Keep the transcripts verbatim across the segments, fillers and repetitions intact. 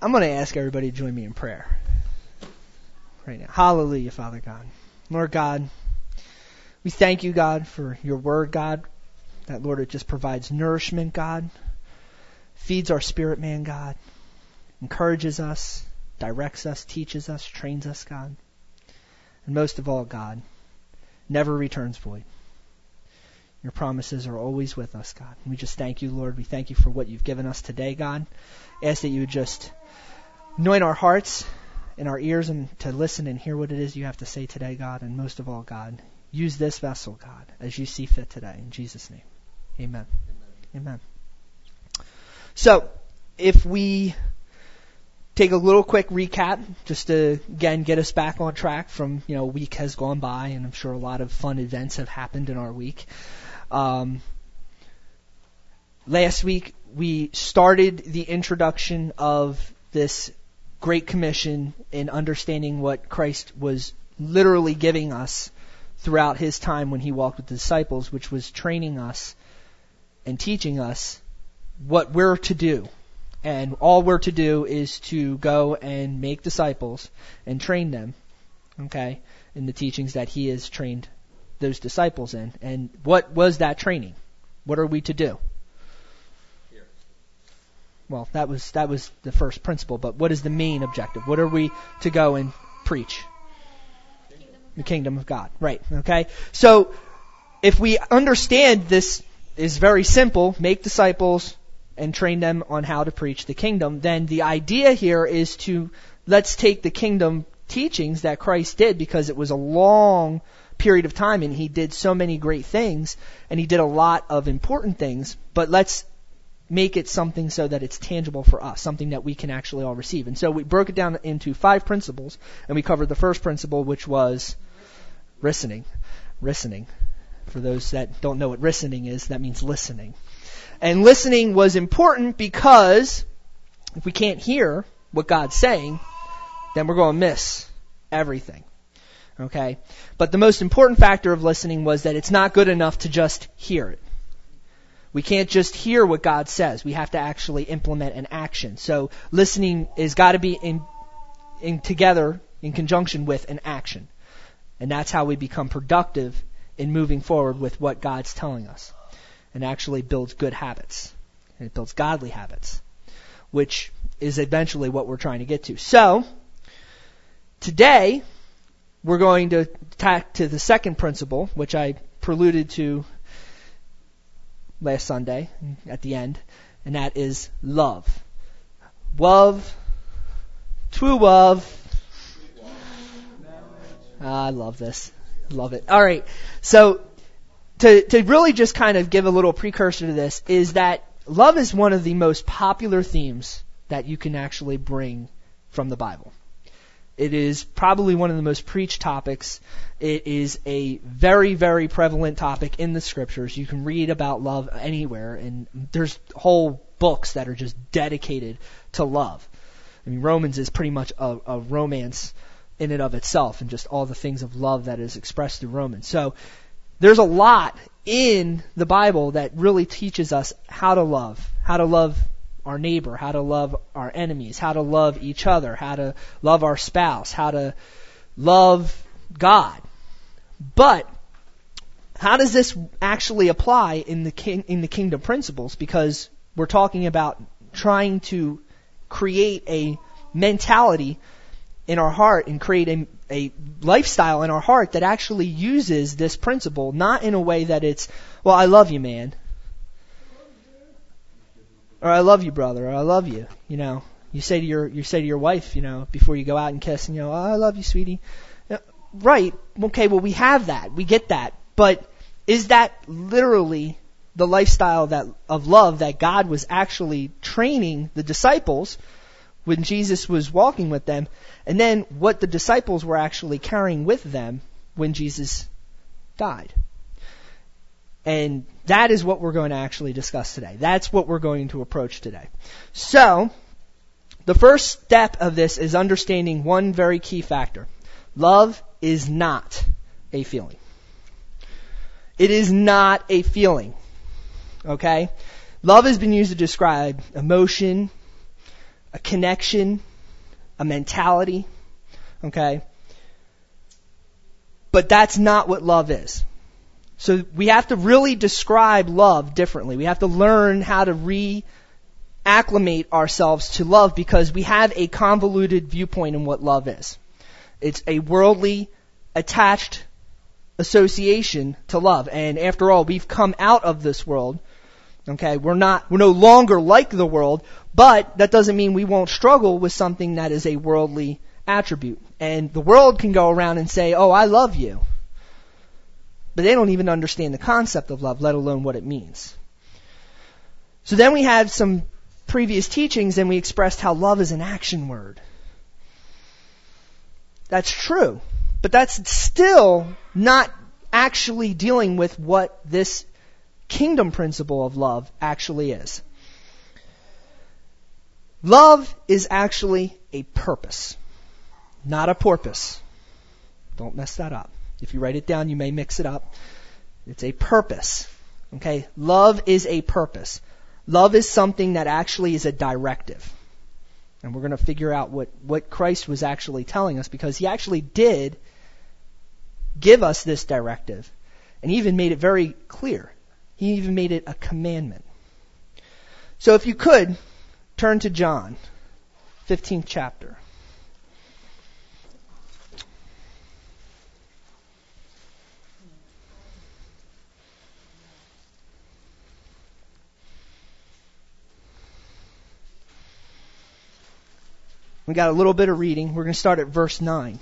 I'm going to ask everybody to join me in prayer right now. Hallelujah, Father God. Lord God, we thank you, God, for your word, God, that, Lord, it just provides nourishment, God, feeds our spirit man, God, encourages us, directs us, teaches us, trains us, God. And most of all, God, never returns void. Your promises are always with us, God. And we just thank you, Lord. We thank you for what you've given us today, God. Ask that you would just anoint our hearts and our ears and to listen and hear what it is you have to say today, God. And most of all, God, use this vessel, God, as you see fit today. In Jesus' name, amen. Amen. Amen. So, if we take a little quick recap, just to, again, get us back on track from, you know, a week has gone by, and I'm sure a lot of fun events have happened in our week. Um, last week, we started the introduction of this Great Commission in understanding what Christ was literally giving us throughout his time when he walked with the disciples, which was training us and teaching us what we're to do. And all we're to do is to go and make disciples and train them, okay, in the teachings that he has trained those disciples in. And what was that training? What are we to do? Here. Well, that was that was the first principle, but what is the main objective? What are we to go and preach? Kingdom the kingdom of God. Right, okay? So, if we understand this is very simple, make disciples and train them on how to preach the kingdom, then the idea here is to, let's take the kingdom teachings that Christ did, because it was a long period of time and he did so many great things and he did a lot of important things, but let's make it something so that it's tangible for us, something that we can actually all receive. And so we broke it down into five principles, and we covered the first principle, which was listening. Listening. For those that don't know what listening is, that means listening. And listening was important because if we can't hear what God's saying, then we're going to miss everything. Okay? But the most important factor of listening was that it's not good enough to just hear it. We can't just hear what God says. We have to actually implement an action. So listening has got to be in, in together in conjunction with an action. And that's how we become productive in moving forward with what God's telling us. And actually builds good habits. And it builds godly habits, which is eventually what we're trying to get to. So, today, we're going to tack to the second principle, which I preluded to last Sunday at the end, and that is love. Love, true love. Ah, I love this. Love it. All right. So, To, to really just kind of give a little precursor to this is that love is one of the most popular themes that you can actually bring from the Bible. It is probably one of the most preached topics. It is a very, very prevalent topic in the scriptures. You can read about love anywhere, and there's whole books that are just dedicated to love. I mean, Romans is pretty much a, a romance in and of itself, and just all the things of love that is expressed through Romans. So, there's a lot in the Bible that really teaches us how to love, how to love our neighbor, how to love our enemies, how to love each other, how to love our spouse, how to love God. But how does this actually apply in the king, in the kingdom principles? Because we're talking about trying to create a mentality in our heart and create a, a lifestyle in our heart that actually uses this principle, not in a way that it's, well, I love you, man. Or I love you, brother, or I love you. You know, you say to your you say to your wife, you know, before you go out and kiss, and you know, oh, I love you, sweetie. Right. Okay, well, we have that. We get that. But is that literally the lifestyle that of love that God was actually training the disciples when Jesus was walking with them, and then what the disciples were actually carrying with them when Jesus died? And that is what we're going to actually discuss today. That's what we're going to approach today. So, the first step of this is understanding one very key factor. Love is not a feeling. It is not a feeling. Okay? Love has been used to describe emotion, a connection, a mentality, okay? But that's not what love is. So we have to really describe love differently. We have to learn how to reacclimate ourselves to love because we have a convoluted viewpoint in what love is. It's a worldly, attached association to love. And after all, we've come out of this world. Okay, we're not, we're no longer like the world, but that doesn't mean we won't struggle with something that is a worldly attribute. And the world can go around and say, oh, I love you. But they don't even understand the concept of love, let alone what it means. So then we had some previous teachings and we expressed how love is an action word. That's true. But that's still not actually dealing with what this kingdom principle of love actually is. Love is actually a purpose, not a porpoise. Don't mess that up. If you write it down, you may mix it up. It's a purpose. Okay? Love is a purpose. Love is something that actually is a directive. And we're going to figure out what, what Christ was actually telling us because he actually did give us this directive. And he even made it very clear. He even made it a commandment. So if you could, turn to John, fifteenth chapter. We got a little bit of reading. We're going to start at verse nine.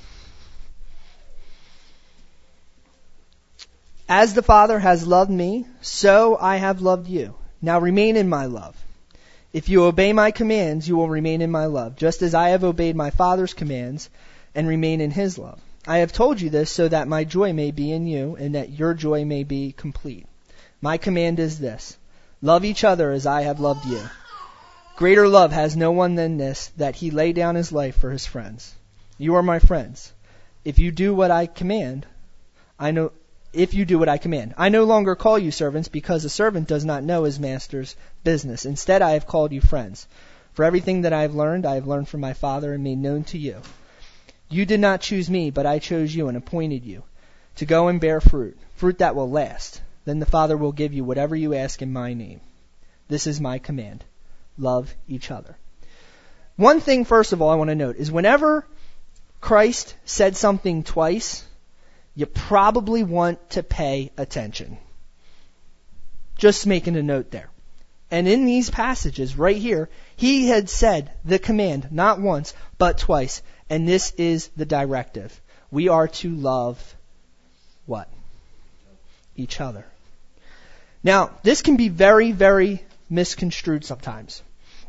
As the Father has loved me, so I have loved you. Now remain in my love. If you obey my commands, you will remain in my love, just as I have obeyed my Father's commands and remain in his love. I have told you this so that my joy may be in you and that your joy may be complete. My command is this: love each other as I have loved you. Greater love has no one than this, that he lay down his life for his friends. You are my friends. If you do what I command, I know... If you do what I command. I no longer call you servants because a servant does not know his master's business. Instead, I have called you friends. For everything that I have learned, I have learned from my Father and made known to you. You did not choose me, but I chose you and appointed you to go and bear fruit, fruit that will last. Then the Father will give you whatever you ask in my name. This is my command. Love each other. One thing, first of all, I want to note is whenever Christ said something twice, you probably want to pay attention. Just making a note there. And in these passages right here, he had said the command not once, but twice. And this is the directive. We are to love what? Each other. Now, this can be very, very misconstrued sometimes.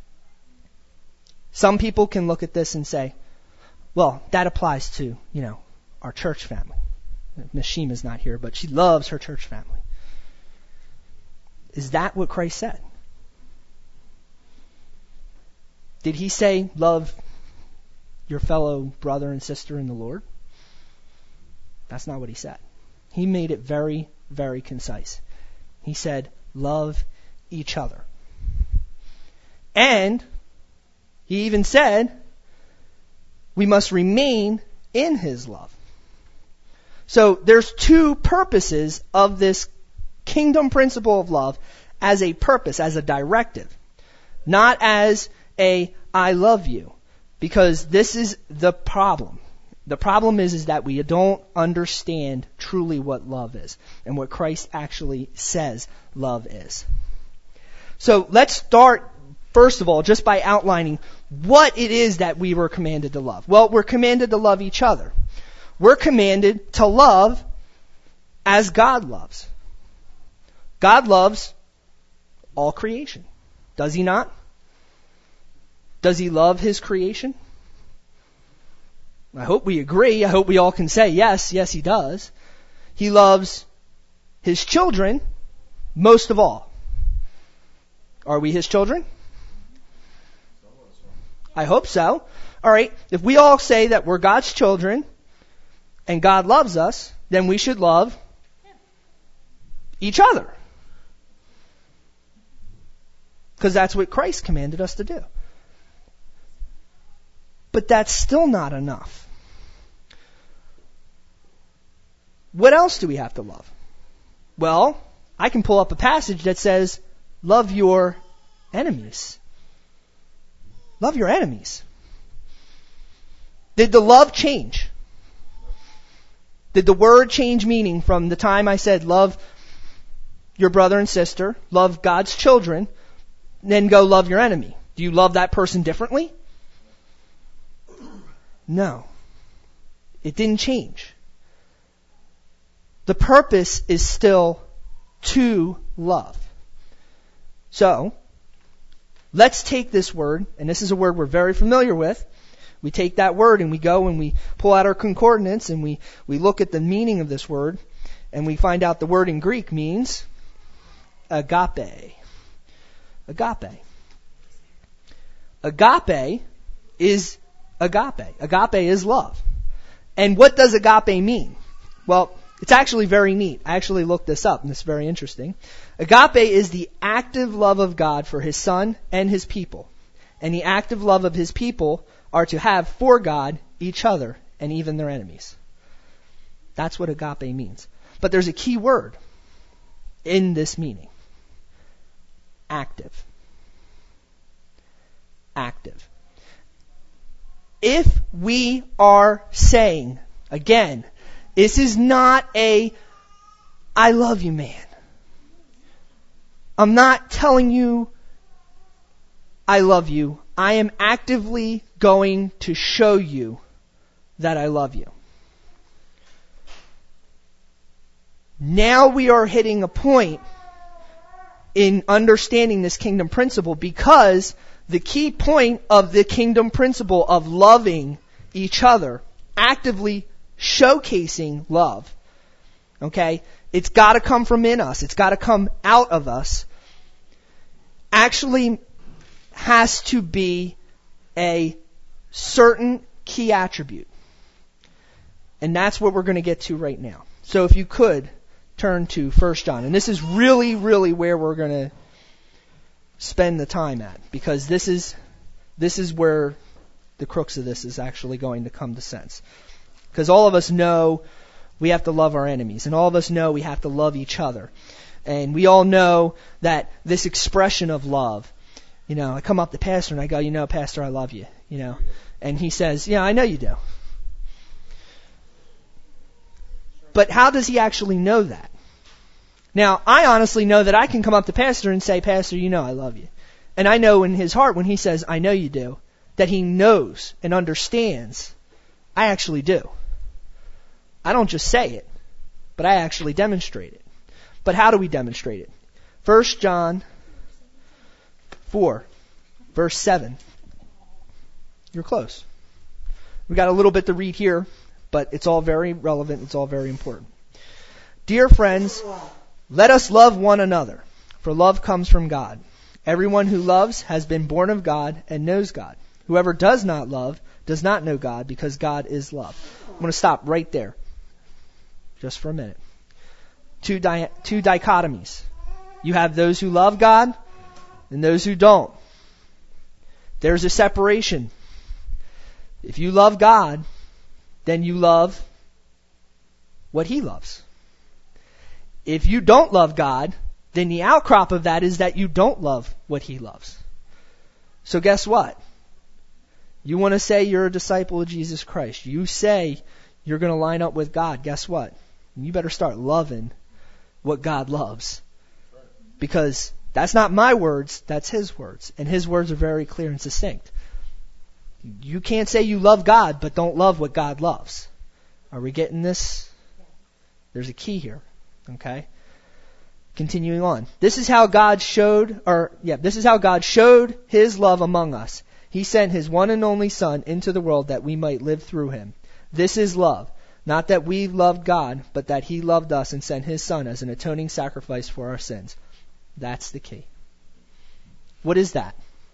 Some people can look at this and say, well, that applies to, you know, our church family. Miss Shema's not here, but she loves her church family. Is that what Christ said? Did he say, love your fellow brother and sister in the Lord? That's not what he said. He made it very, very concise. He said, love each other. And he even said, we must remain in his love. So there's two purposes of this kingdom principle of love as a purpose, as a directive. Not as a I love you. Because this is the problem. The problem is, is that we don't understand truly what love is and what Christ actually says love is. So let's start, first of all, just by outlining what it is that we were commanded to love. Well, we're commanded to love each other. We're commanded to love as God loves. God loves all creation. Does he not? Does he love his creation? I hope we agree. I hope we all can say yes, yes he does. He loves his children most of all. Are we his children? I hope so. All right, if we all say that we're God's children and God loves us, then we should love each other. Because that's what Christ commanded us to do. But that's still not enough. What else do we have to love? Well, I can pull up a passage that says, love your enemies. Love your enemies. Did the love change? Did the word change meaning from the time I said love your brother and sister, love God's children, then go love your enemy? Do you love that person differently? No. It didn't change. The purpose is still to love. So, let's take this word, and this is a word we're very familiar with. We take that word and we go and we pull out our concordance and we, we look at the meaning of this word, and we find out the word in Greek means agape. Agape. Agape is agape. Agape is love. And what does agape mean? Well, it's actually very neat. I actually looked this up, and it's very interesting. Agape is the active love of God for His Son and His people. And the active love of His people are to have for God each other and even their enemies. That's what agape means. But there's a key word in this meaning. Active. Active. If we are saying, again, this is not a, I love you, man. I'm not telling you I love you. I am actively going to show you that I love you. Now we are hitting a point in understanding this kingdom principle, because the key point of the kingdom principle of loving each other, actively showcasing love, okay? It's got to come from in us. It's got to come out of us. Actually has to be a certain key attribute. And that's what we're going to get to right now. So if you could turn to First John. And this is really, really where we're going to spend the time at, because this is this is where the crux of this is actually going to come to sense. Because all of us know we have to love our enemies, and all of us know we have to love each other. And we all know that this expression of love, you know, I come up to Pastor and I go, you know, Pastor, I love you, you know. And he says, yeah, I know you do. But how does he actually know that? Now, I honestly know that I can come up to Pastor and say, Pastor, you know I love you. And I know in his heart when he says, I know you do, that he knows and understands I actually do. I don't just say it, but I actually demonstrate it. But how do we demonstrate it? First John four, verse seven. You're close. We got a little bit to read here, but it's all very relevant. It's all very important. Dear friends, let us love one another, for love comes from God. Everyone who loves has been born of God and knows God. Whoever does not love does not know God, because God is love. I'm going to stop right there, just for a minute. Two, di- two dichotomies. You have those who love God and those who don't. There's a separation. If you love God, then you love what He loves. If you don't love God, then the outcrop of that is that you don't love what He loves. So guess what? You want to say you're a disciple of Jesus Christ. You say you're going to line up with God. Guess what? You better start loving what God loves. Because that's not my words, that's His words. And His words are very clear and succinct. You can't say you love God, but don't love what God loves. Are we getting this? There's a key here. Okay? Continuing on. This is how God showed, or, yeah, this is how God showed His love among us. He sent His one and only Son into the world that we might live through Him. This is love. Not that we loved God, but that He loved us and sent His Son as an atoning sacrifice for our sins. That's the key. What is that?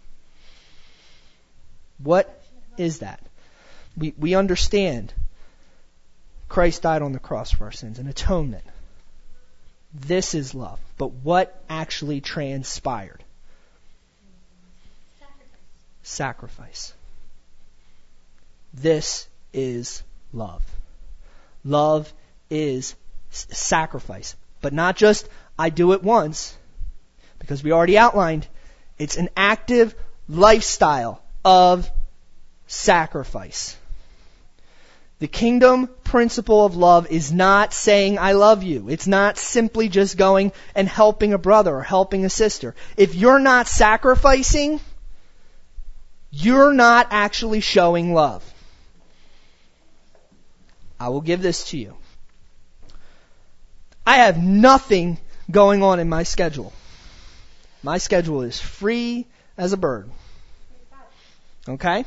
What is that? We we understand Christ died on the cross for our sins, an atonement. This is love. But what actually transpired? Sacrifice. Sacrifice. This is love. Love is s- sacrifice. But not just, I do it once, because we already outlined, it's an active lifestyle of sacrifice. The kingdom principle of love is not saying I love you. It's not simply just going and helping a brother or helping a sister. If you're not sacrificing, you're not actually showing love. I will give this to you. I have nothing going on in my schedule. My schedule is free as a bird. Okay?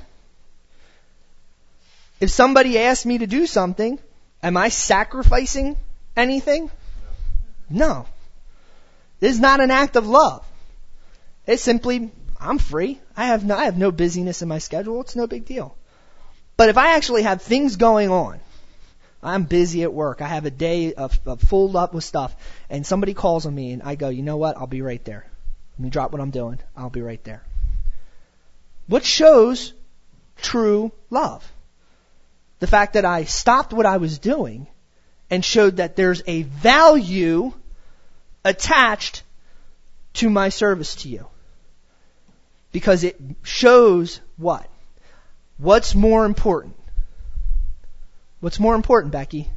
If somebody asks me to do something, am I sacrificing anything? No. This is not an act of love. It's simply, I'm free. I have no, I have no busyness in my schedule. It's no big deal. But if I actually have things going on, I'm busy at work, I have a day of, of full up with stuff, and somebody calls on me and I go, you know what? I'll be right there. Let me drop what I'm doing. I'll be right there. What shows true love? The fact that I stopped what I was doing and showed that there's a value attached to my service to you. Because it shows what? What's more important? What's more important, Becky?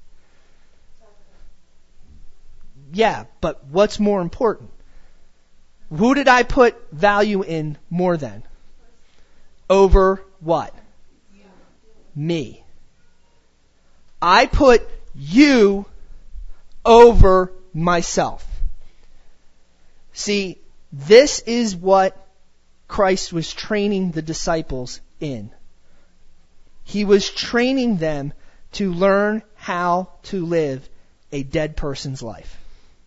Yeah, but what's more important? Who did I put value in more than? Over what? Me. I put you over myself. See, this is what Christ was training the disciples in. He was training them to learn how to live a dead person's life.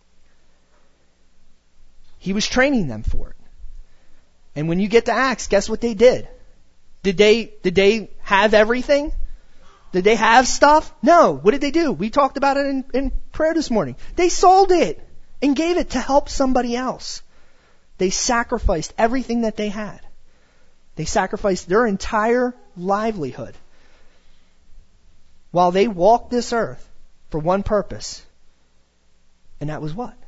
He was training them for it. And when you get to Acts, guess what they did? Did they, did they have everything? Did they have stuff? No. What did they do? We talked about it in, in prayer this morning. They sold it and gave it to help somebody else. They sacrificed everything that they had. They sacrificed their entire livelihood while they walked this earth for one purpose. And that was what?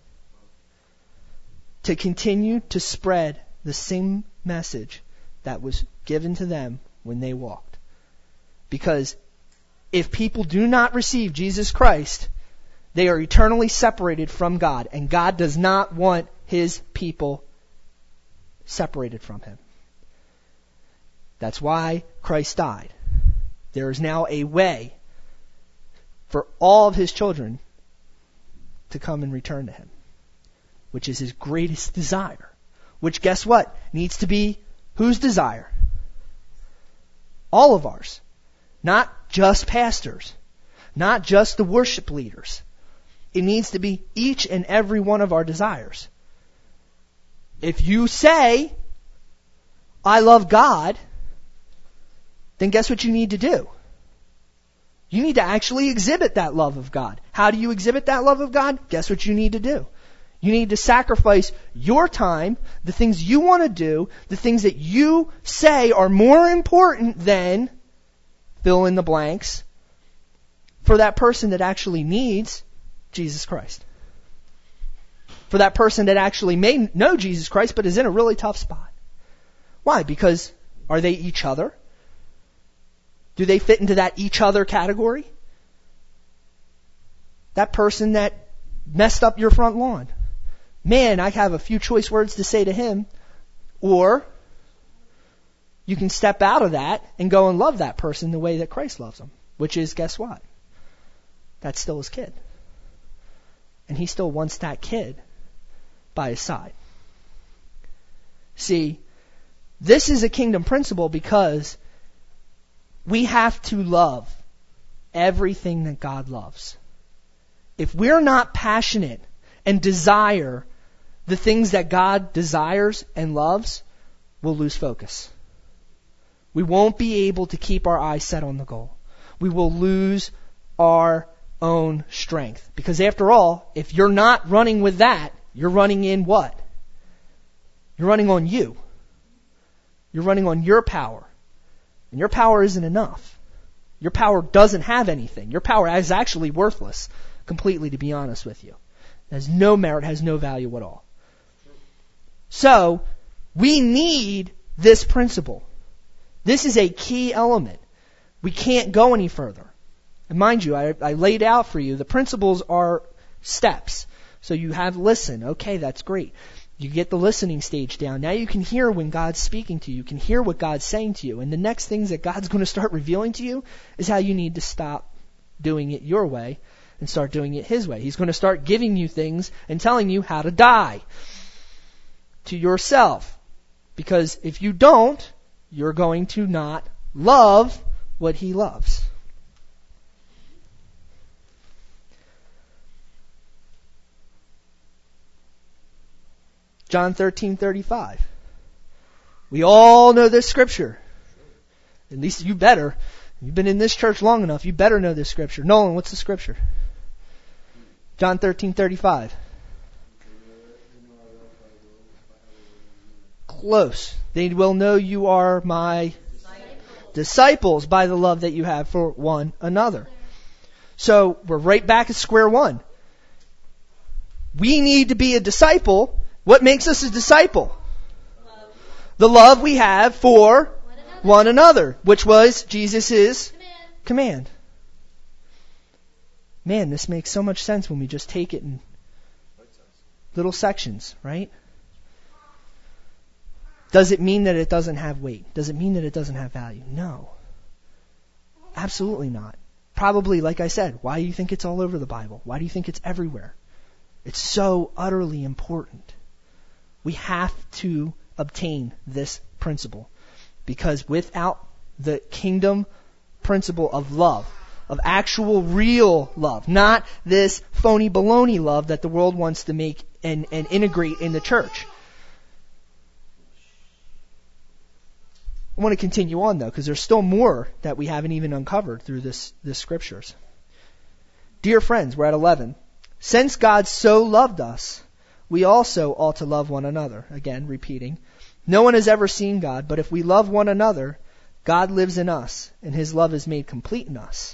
To continue to spread the same message that was given to them when they walked. Because if people do not receive Jesus Christ, they are eternally separated from God. And God does not want His people separated from Him. That's why Christ died. There is now a way for all of His children to come and return to Him, which is His greatest desire. Which, guess what? Needs to be whose desire? All of ours. Not just pastors. Not just the worship leaders. It needs to be each and every one of our desires. If you say, I love God, then guess what you need to do? You need to actually exhibit that love of God. How do you exhibit that love of God? Guess what you need to do? You need to sacrifice your time, the things you want to do, the things that you say are more important than fill in the blanks for that person that actually needs Jesus Christ. For that person that actually may know Jesus Christ but is in a really tough spot. Why? Because are they each other? Do they fit into that each other category? That person that messed up your front lawn. Man, I have a few choice words to say to him. Or you can step out of that and go and love that person the way that Christ loves them. Which is, guess what? That's still his kid. And he still wants that kid by his side. See, this is a kingdom principle because we have to love everything that God loves. If we're not passionate and desire the things that God desires and loves, we'll lose focus. We won't be able to keep our eyes set on the goal. We will lose our own strength. Because after all, if you're not running with that, you're running in what? You're running on you. You're running on your power. And your power isn't enough. Your power doesn't have anything. Your power is actually worthless, completely, to be honest with you. It has no merit, has no value at all. So, we need this principle. This is a key element. We can't go any further. And mind you, I, I laid out for you, the principles are steps. So you have listen. Okay, that's great. You get the listening stage down. Now you can hear when God's speaking to you. You can hear what God's saying to you. And the next things that God's going to start revealing to you is how you need to stop doing it your way and start doing it His way. He's going to start giving you things and telling you how to die to yourself. Because if you don't, you're going to not love what He loves. John thirteen thirty-five. We all know this scripture. At least you better. You've been in this church long enough. You better know this scripture. Nolan, what's the scripture? John thirteen thirty-five. Close. They will know you are my disciples. disciples by the love that you have for one another. So we're right back at square one. We need to be a disciple. What makes us a disciple? Love. The love we have for one another, one another which was Jesus' command. command. Man, this makes so much sense when we just take it in little sections, right? Does it mean that it doesn't have weight? Does it mean that it doesn't have value? No. Absolutely not. Probably, like I said, why do you think it's all over the Bible? Why do you think it's everywhere? It's so utterly important. We have to obtain this principle. Because without the kingdom principle of love, of actual real love, not this phony baloney love that the world wants to make and, and integrate in the church. I want to continue on though, because there's still more that we haven't even uncovered through this, this scriptures. Dear friends, we're at eleven. Since God so loved us, we also ought to love one another. Again, repeating. No one has ever seen God, but if we love one another, God lives in us, and His love is made complete in us.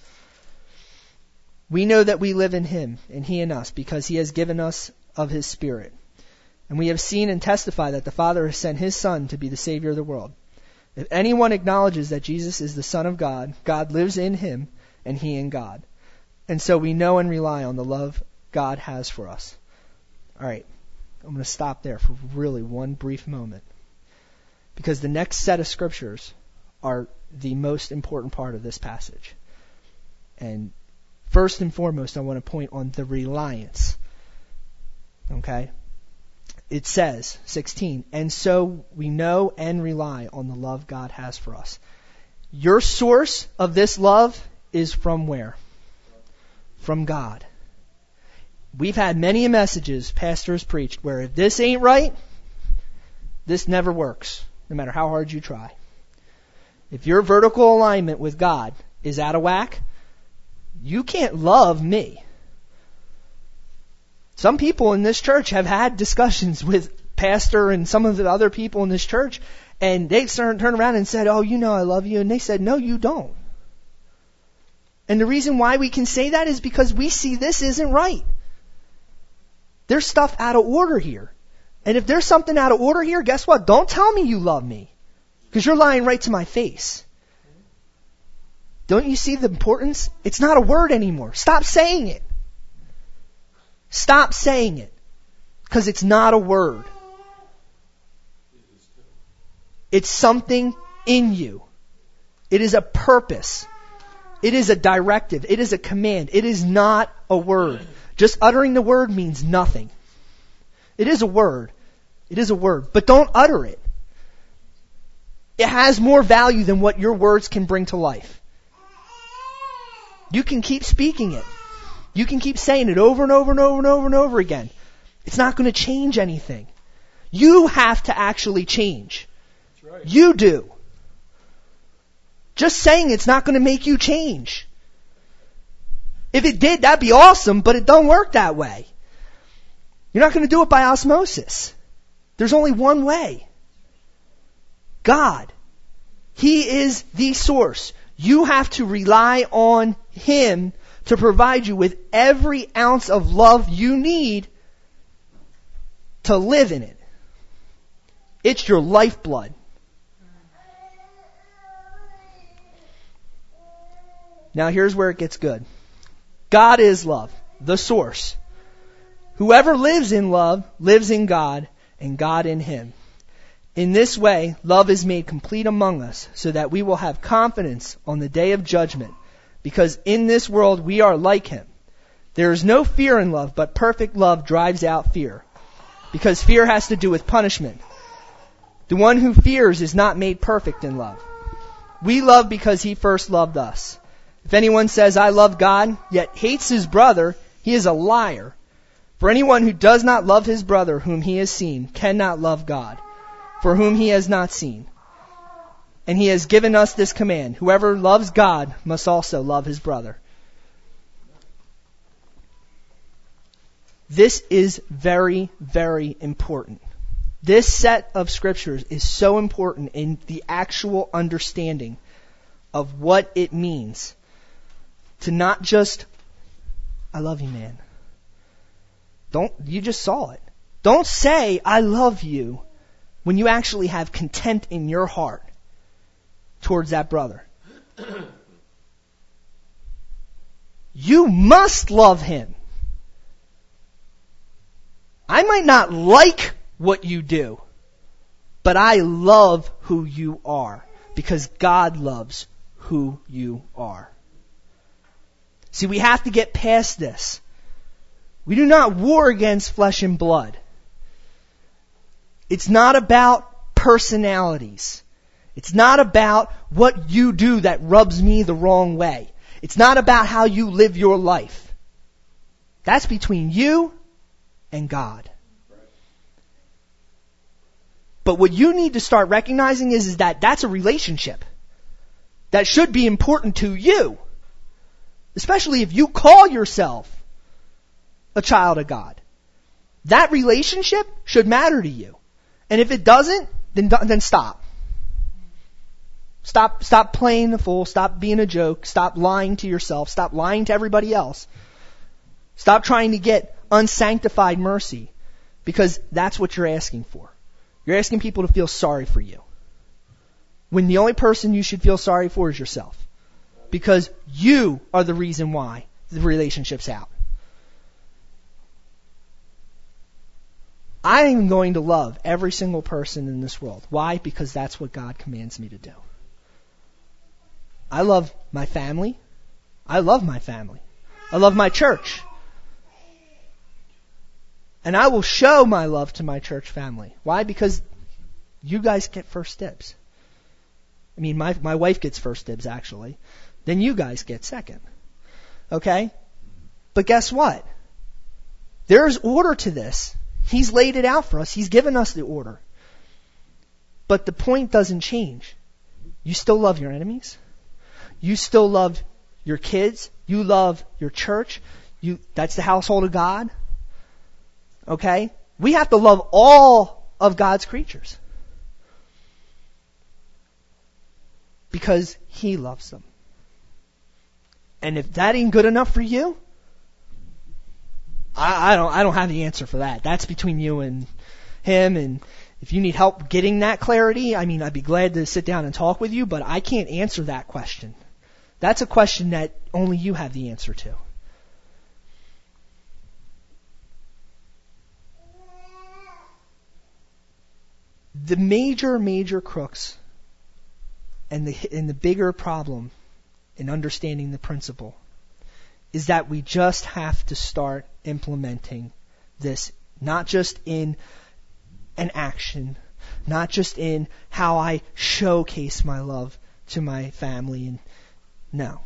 We know that we live in Him, and He in us, because He has given us of His Spirit. And we have seen and testify that the Father has sent His Son to be the Savior of the world. If anyone acknowledges that Jesus is the Son of God, God lives in Him, and He in God. And so we know and rely on the love God has for us. All right, I'm going to stop there for really one brief moment. Because the next set of scriptures are the most important part of this passage. And first and foremost, I want to point on the reliance. Okay? It says, sixteen, and so we know and rely on the love God has for us. Your source of this love is from where? From God. We've had many messages pastors preached where if this ain't right, this never works, no matter how hard you try. If your vertical alignment with God is out of whack, you can't love me. Some people in this church have had discussions with pastor and some of the other people in this church, and they turned around and said, oh, you know I love you. And they said, no, you don't. And the reason why we can say that is because we see this isn't right. There's stuff out of order here. And if there's something out of order here, guess what? Don't tell me you love me. Because you're lying right to my face. Don't you see the importance? It's not a word anymore. Stop saying it. Stop saying it. Because it's not a word. It's something in you. It is a purpose. It is a directive. It is a command. It is not a word. Just uttering the word means nothing. It is a word. It is a word. But don't utter it. It has more value than what your words can bring to life. You can keep speaking it. You can keep saying it over and over and over and over and over again. It's not going to change anything. You have to actually change. That's right. You do. Just saying it's not going to make you change. If it did, that'd be awesome, but it don't work that way. You're not going to do it by osmosis. There's only one way. God. He is the source. You have to rely on Him to provide you with every ounce of love you need to live in it. It's your lifeblood. Now here's where it gets good. God is love, the source. Whoever lives in love lives in God, and God in him. In this way, love is made complete among us, so that we will have confidence on the day of judgment, because in this world we are like him. There is no fear in love, but perfect love drives out fear, because fear has to do with punishment. The one who fears is not made perfect in love. We love because he first loved us. If anyone says, I love God, yet hates his brother, he is a liar. For anyone who does not love his brother whom he has seen cannot love God, for whom he has not seen. And he has given us this command: whoever loves God must also love his brother. This is very, very important. This set of scriptures is so important in the actual understanding of what it means to not just, I love you, man. Don't, you just saw it. Don't say, I love you, when you actually have contempt in your heart towards that brother. You must love him. I might not like what you do, but I love who you are, because God loves who you are. See, we have to get past this. We do not war against flesh and blood. It's not about personalities. It's not about what you do that rubs me the wrong way. It's not about how you live your life. That's between you and God. But what you need to start recognizing is, is that that's a relationship that should be important to you. Especially if you call yourself a child of God. That relationship should matter to you. And if it doesn't, then then stop. Stop stop playing the fool, stop being a joke, stop lying to yourself, stop lying to everybody else. Stop trying to get unsanctified mercy, because that's what you're asking for. You're asking people to feel sorry for you, when the only person you should feel sorry for is yourself. Because you are the reason why the relationship's out. I am going to love every single person in this world. Why? Because that's what God commands me to do. I love my family. I love my family. I love my church. And I will show my love to my church family. Why? Because you guys get first dibs. I mean, my my wife gets first dibs, actually. Then you guys get second. Okay? But guess what? There's order to this. He's laid it out for us. He's given us the order. But the point doesn't change. You still love your enemies. You still love your kids. You love your church. You that's the household of God. Okay? We have to love all of God's creatures, because He loves them. And if that ain't good enough for you, I, I don't I don't have the answer for that. That's between you and Him. And if you need help getting that clarity, I mean, I'd be glad to sit down and talk with you, but I can't answer that question. That's a question that only you have the answer to. The major, major crux and the and the bigger problem in understanding the principle is that we just have to start implementing this, not just in an action, not just in how I showcase my love to my family. And no.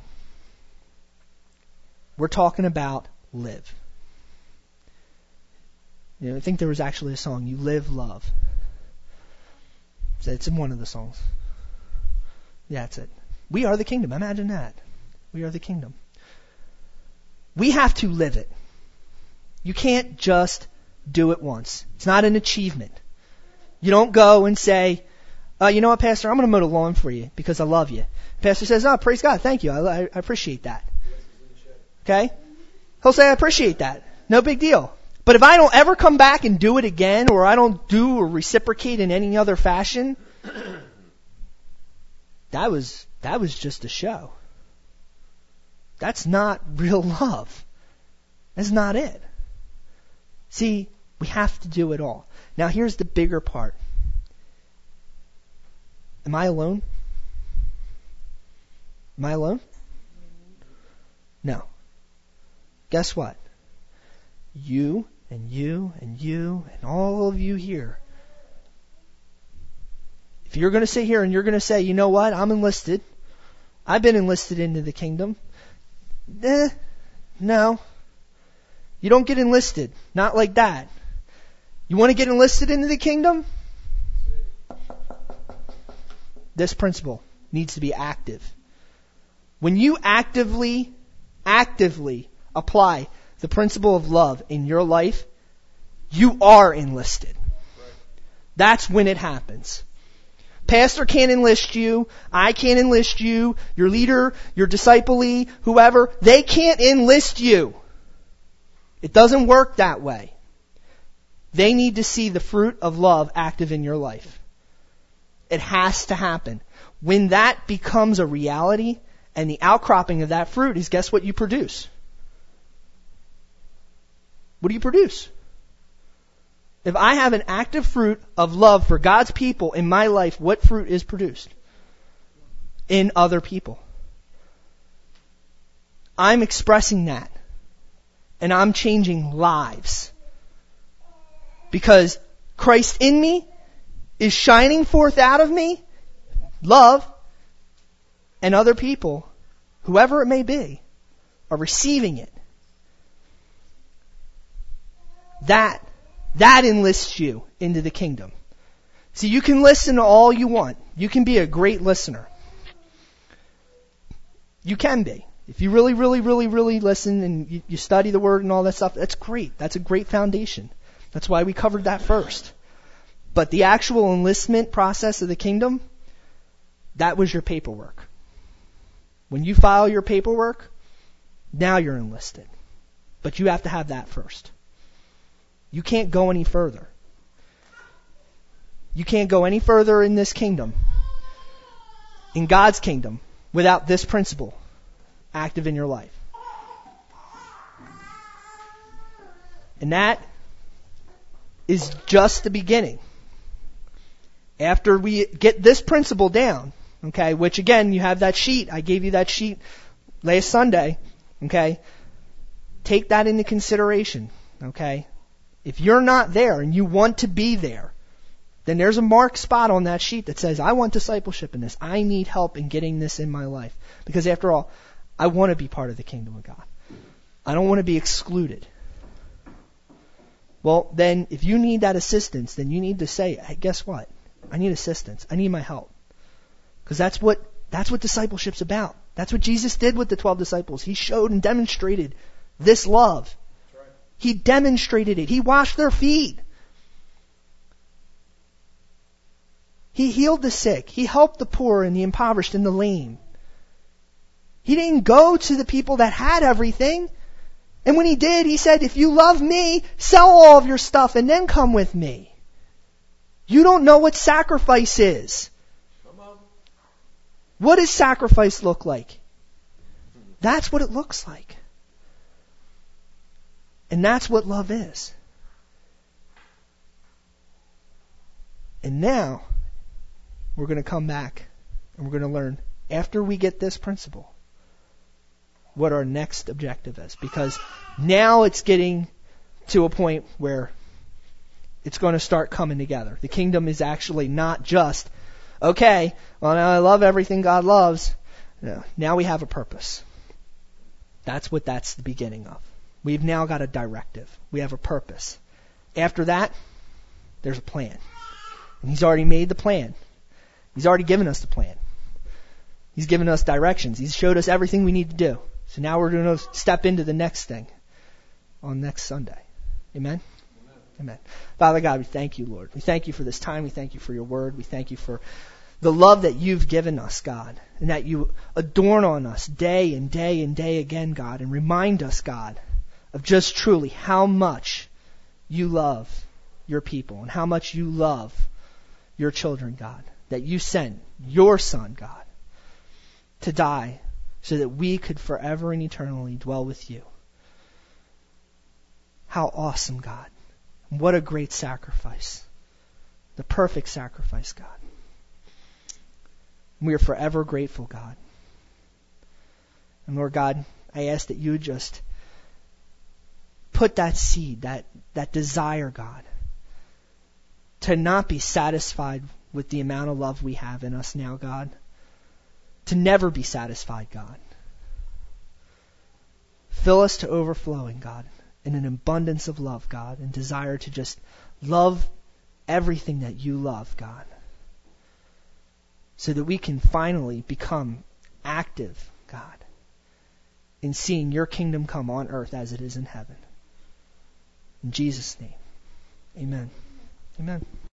We're talking about live. You know, I think there was actually a song, You Live, Love. It's in one of the songs. Yeah, that's it. We are the kingdom. Imagine that. We are the kingdom. We have to live it. You can't just do it once. It's not an achievement. You don't go and say, Uh, you know what, Pastor? I'm going to mow the lawn for you because I love you. Pastor says, oh, praise God. Thank you. I, I appreciate that. Okay? He'll say, I appreciate that. No big deal. But if I don't ever come back and do it again, or I don't do or reciprocate in any other fashion, that was, that was just a show. That's not real love. That's not it. See, we have to do it all. Now here's the bigger part. Am I alone? Am I alone? No. Guess what? You and you and you and all of you here. If you're going to sit here and you're going to say, you know what, I'm enlisted. I've been enlisted into the kingdom. Eh, no. You don't get enlisted. Not like that. You want to get enlisted into the kingdom? This principle needs to be active. When you actively, actively apply the principle of love in your life, you are enlisted. That's when it happens. Pastor can't enlist you. I can't enlist you. Your leader, your disciplee, whoever, they can't enlist you. It doesn't work that way. They need to see the fruit of love active in your life. It has to happen. When that becomes a reality, and the outcropping of that fruit is, guess what you produce? What do you produce? If I have an active fruit of love for God's people in my life, what fruit is produced? In other people. I'm expressing that. And I'm changing lives. Because Christ in me is shining forth out of me love, and other people, whoever it may be, are receiving it. That, that enlists you into the kingdom. See, you can listen to all you want. You can be a great listener. You can be. If you really, really, really, really listen and you, you study the Word and all that stuff, that's great. That's a great foundation. That's why we covered that first. But the actual enlistment process of the kingdom, that was your paperwork. When you file your paperwork, now you're enlisted. But you have to have that first. You can't go any further. You can't go any further in this kingdom, in God's kingdom, without this principle active in your life. And that is just the beginning. After we get this principle down, okay, which again, you have that sheet. I gave you that sheet last Sunday, okay? Take that into consideration, okay? If you're not there and you want to be there, then there's a marked spot on that sheet that says, I want discipleship in this. I need help in getting this in my life. Because after all, I want to be part of the kingdom of God. I don't want to be excluded. Well, then, if you need that assistance, then you need to say, hey, guess what? I need assistance. I need my help. Because that's what, that's what discipleship's about. That's what Jesus did with the twelve disciples. He showed and demonstrated this love. Right. He demonstrated it. He washed their feet. He healed the sick. He helped the poor and the impoverished and the lame. He didn't go to the people that had everything. And when he did, he said, if you love me, sell all of your stuff and then come with me. You don't know what sacrifice is. Come on. What does sacrifice look like? That's what it looks like. And that's what love is. And now, we're going to come back and we're going to learn, after we get this principle, what our next objective is. Because now it's getting to a point where it's going to start coming together. The kingdom is actually not just, okay, well now I love everything God loves. No, now we have a purpose. That's what that's the beginning of. We've now got a directive. We have a purpose. After that, there's a plan. And He's already made the plan. He's already given us the plan. He's given us directions. He's showed us everything we need to do. So now we're going to step into the next thing on next Sunday. Amen? Amen? Amen. Father God, we thank you, Lord. We thank you for this time. We thank you for your word. We thank you for the love that you've given us, God, and that you adorn on us day and day and day again, God, and remind us, God, of just truly how much you love your people and how much you love your children, God, that you sent your Son, God, to die so that we could forever and eternally dwell with you. How awesome, God. What a great sacrifice. The perfect sacrifice, God. We are forever grateful, God. And Lord God, I ask that you would just put that seed, that, that desire, God, to not be satisfied with the amount of love we have in us now, God. To never be satisfied, God. Fill us to overflowing, God, in an abundance of love, God, and desire to just love everything that you love, God, so that we can finally become active, God, in seeing your kingdom come on earth as it is in heaven. In Jesus' name, amen. Amen.